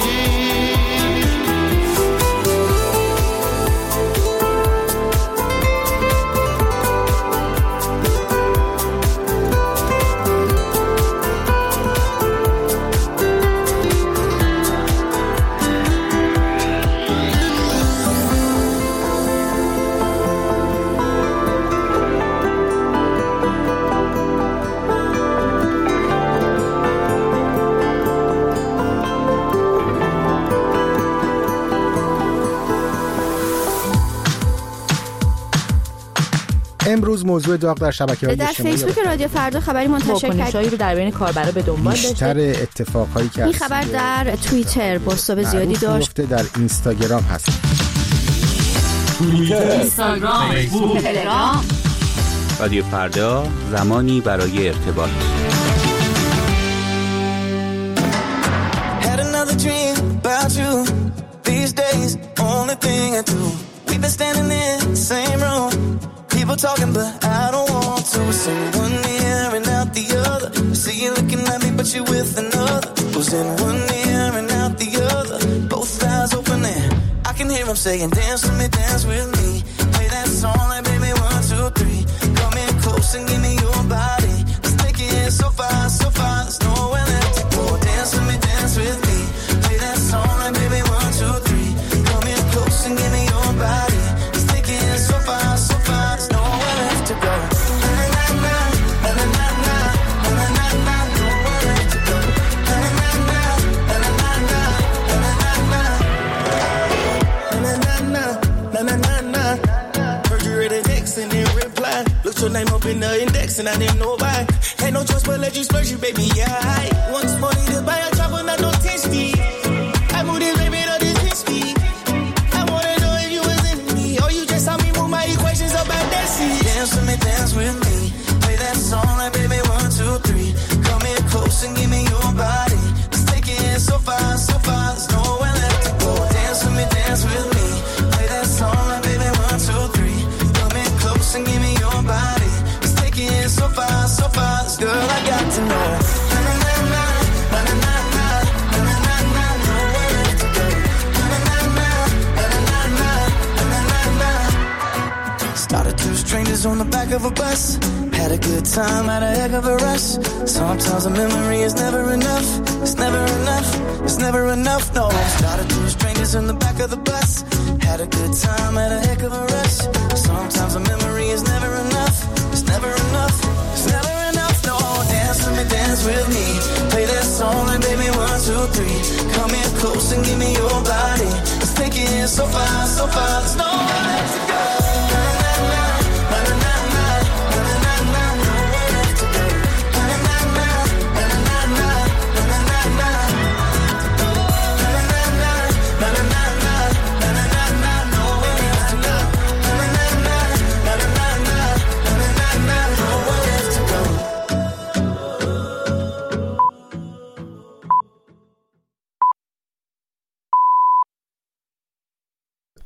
امروز موضوع داغ در شبکه‌های اجتماعی در فیسبوک رادیو فردا خبری منتشر کرد رو در بین کاربرا به دنبال داشته. بیشتر اتفاقایی که این خبر در توییتر بازتاب زیادی داشت. در اینستاگرام هست. توییتر، اینستاگرام، فیسبوک، تلگرام. رادیو فردا زمانی برای ارتباط. Had another dream about you. These days only thing I do. We've been standing in the same room. People talking, but I don't want to. Sing one ear and out the other. I see you looking at me, but you're with another. Was in one ear and out the other. Both eyes open and I can hear them saying, dance with me, dance with me. Play that song like baby 1, 2, 3. Come in close and give me your body. Let's take it so far, so far. There's nowhere left to go. Dance with me, dance with me. Play that song like baby 1, 2, 3. Come in close and give me your body. Let's take it so far, so far. There's nowhere left to go. Looked your name up in the index and I didn't know why. Ain't no choice but let you splurge you, baby, yeah. Once money to buy a chopper, not no tasty. I moved this baby to this history. I wanna know if you was in me or you just saw me move my equations up at that seat. Dance with me, dance with me. Play that song like baby 1, 2, 3. Come in close and give me your body. Let's take it so far, so far. There's nowhere left to go. Dance with me, dance with me. Play that song like baby 1, 2, 3. Come in close and give me your body. Let's take it so far, so far. This girl I got to know. Started two strangers on the back of a bus. Had a good time, had a heck of a rush. Sometimes a memory is never enough. It's never enough, it's never enough, no. Started two strangers in the back of the bus. Had a good time, had a heck of a rush. Sometimes a memory is never enough. It's never enough, it's never enough, no. Dance with me, dance with me. Play that song like baby 1, 2, 3. Come here close and give me your body. Let's take it so far, so far. There's